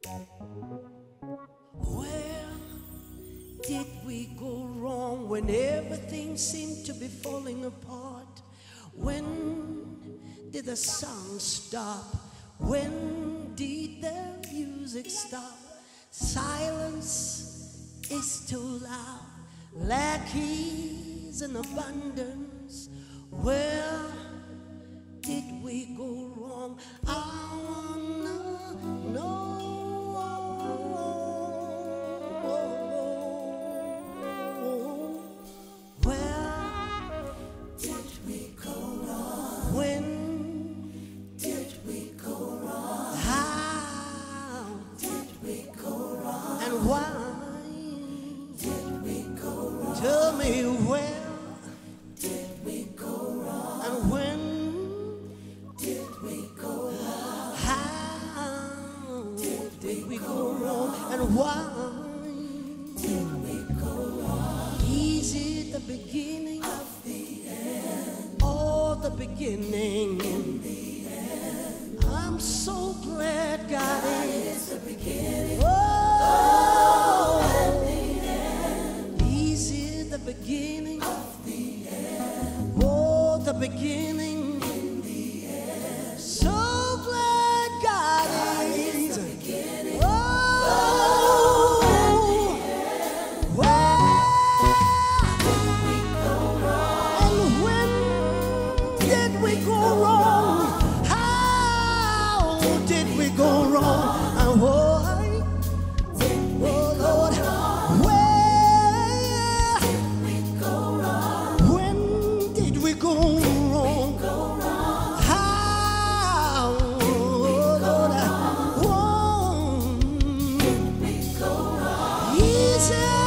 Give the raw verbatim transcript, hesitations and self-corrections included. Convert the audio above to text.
Where did we go wrong when everything seemed to be falling apart? When did the song stop? When did the music stop? Silence is too loud, lack is in abundance. Where did we go wrong? I wanna know. Where did we go wrong? When did we go wrong? How did we go wrong? And why did we go wrong? Tell me where did we go wrong? And when did we go wrong? How did we go wrong? And why did we go wrong? Is it the beginning of the end, or the beginning in the end? I'm so glad God is the beginning. Oh, and the end. Is it the beginning of the end? Oh, the beginning in the end. So glad God is the beginning. Oh, and the end. Where did we go wrong? And when did we go wrong? How did we go wrong? And why did we go wrong? Where did we go wrong? When did we go wrong? How, Lord, did we go wrong? Easy.